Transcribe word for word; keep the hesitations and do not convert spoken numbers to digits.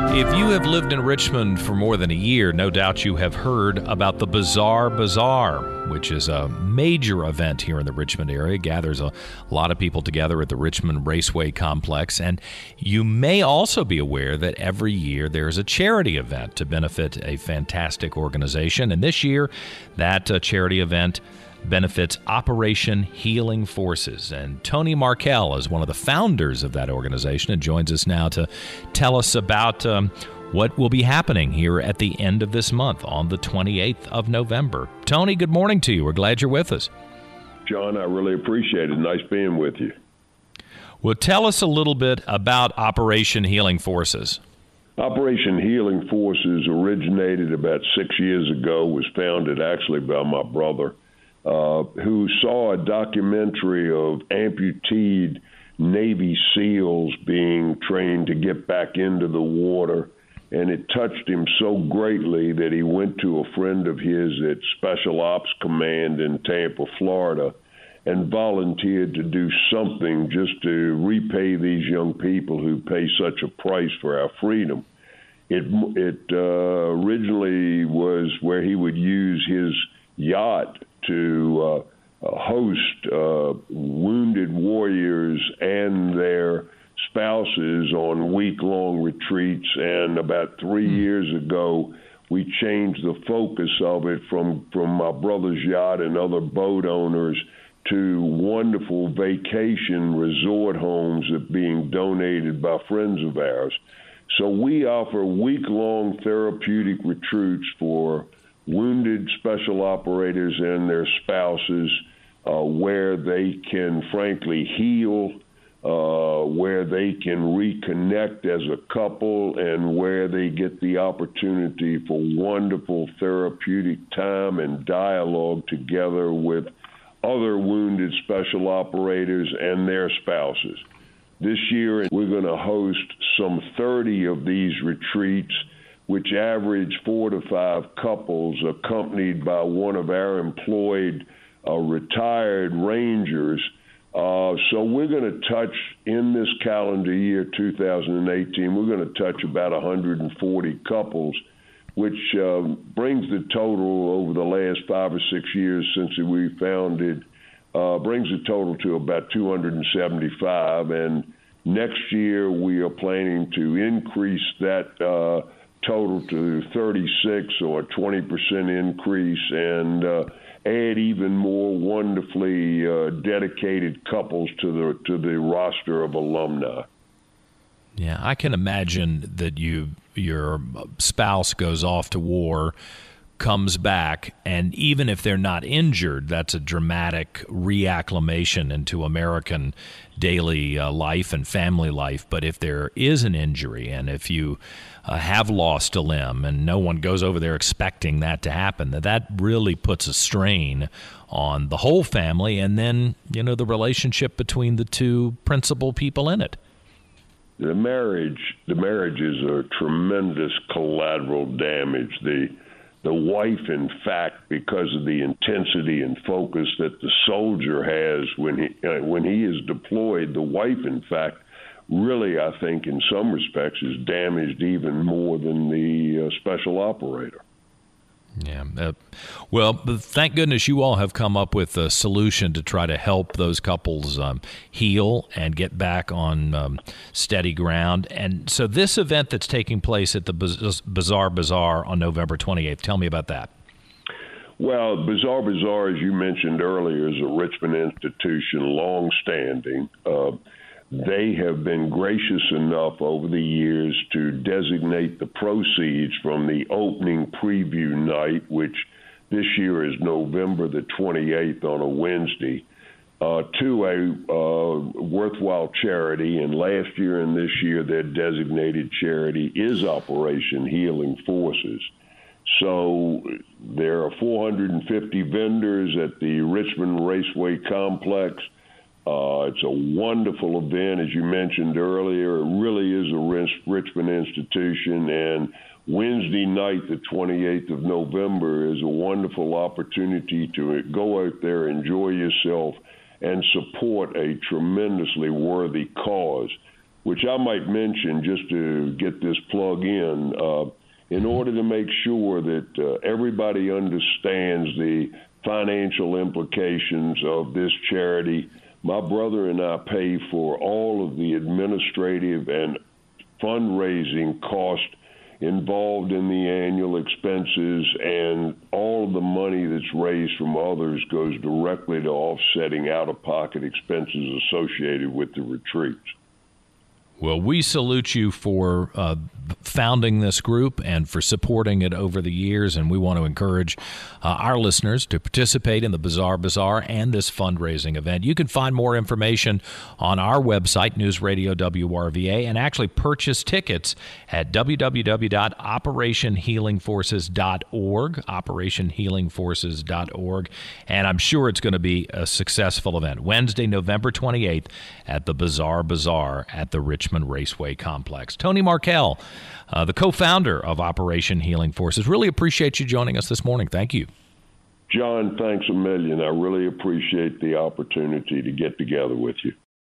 If you have lived in Richmond for more than a year, no doubt you have heard about the Bizarre Bazaar, which is a major event here in the Richmond area. It gathers a lot of people together at the Richmond Raceway Complex. And you may also be aware that every year there's a charity event to benefit a fantastic organization. And this year, that uh, charity event benefits Operation Healing Forces. And Tony Markel is one of the founders of that organization and joins us now to tell us about um, what will be happening here at the end of this month on the twenty-eighth of November. Tony, good morning to you. We're glad you're with us. John, I really appreciate it. Nice being with you. Well, tell us a little bit about Operation Healing Forces. Operation Healing Forces originated about six years ago, was founded actually by my brother, Uh, who saw a documentary of amputee Navy SEALs being trained to get back into the water. And it touched him so greatly that he went to a friend of his at Special Ops Command in Tampa, Florida, and volunteered to do something just to repay these young people who pay such a price for our freedom. It, it uh, originally was where he would use his yacht to uh, uh, host uh, wounded warriors and their spouses on week-long retreats. And about three mm. years ago, we changed the focus of it from, from my brother's yacht and other boat owners to wonderful vacation resort homes that are being donated by friends of ours. So we offer week-long therapeutic retreats for wounded special operators and their spouses, uh, where they can frankly heal, uh, where they can reconnect as a couple, and where they get the opportunity for wonderful therapeutic time and dialogue together with other wounded special operators and their spouses. This year, we're going to host some thirty of these retreats, which average four to five couples accompanied by one of our employed uh, retired rangers. Uh, so we're going to touch, in this calendar year, two thousand eighteen, we're going to touch about one hundred forty couples, which uh, brings the total over the last five or six years since we founded, uh, brings the total to about two hundred seventy-five. And next year we are planning to increase that uh, total to thirty-six, or a twenty percent increase, and uh, add even more wonderfully uh, dedicated couples to the to the roster of alumni. Yeah, I can imagine that you your spouse goes off to war, comes back, and even if they're not injured, that's a dramatic reacclimation into American daily uh, life and family life. But if there is an injury, and if you uh, have lost a limb, and no one goes over there expecting that to happen, that that really puts a strain on the whole family, and then, you know, the relationship between the two principal people in it. The marriage, the marriage is a tremendous collateral damage. The The wife, in fact, because of the intensity and focus that the soldier has when he uh, when he is deployed, the wife, in fact, really, I think, in some respects, is damaged even more than the uh, special operator. Yeah. Uh, well, thank goodness you all have come up with a solution to try to help those couples um, heal and get back on um, steady ground. And so this event that's taking place at the Bizarre Bazaar on November twenty-eighth, tell me about that. Well, Bizarre Bazaar, as you mentioned earlier, is a Richmond institution, long-standing. Uh, They have been gracious enough over the years to designate the proceeds from the opening preview night, which this year is November the twenty-eighth on a Wednesday, uh, to a uh, worthwhile charity. And last year and this year, their designated charity is Operation Healing Forces. So there are four hundred fifty vendors at the Richmond Raceway Complex. Uh, it's a wonderful event, as you mentioned earlier. It really is a Rich- Richmond institution, and Wednesday night, the twenty-eighth of November, is a wonderful opportunity to go out there, enjoy yourself, and support a tremendously worthy cause. which I might mention just to get this plug in, uh, in order to make sure that uh, everybody understands the financial implications of this charity. My brother and I pay for all of the administrative and fundraising cost involved in the annual expenses, and all of the money that's raised from others goes directly to offsetting out-of-pocket expenses associated with the retreats. Well, we salute you for uh, founding this group and for supporting it over the years, and we want to encourage uh, our listeners to participate in the Bazaar Bazaar and this fundraising event. You can find more information on our website, News Radio W R V A, and actually purchase tickets at w w w dot operation healing forces dot org, operation healing forces dot org, and I'm sure it's going to be a successful event. Wednesday, November twenty-eighth at the Bazaar Bazaar at the Richmond Raceway Complex. Tony Markel, uh, the co-founder of Operation Healing Forces. Really appreciate you joining us this morning. Thank you. John, thanks a million. I really appreciate the opportunity to get together with you.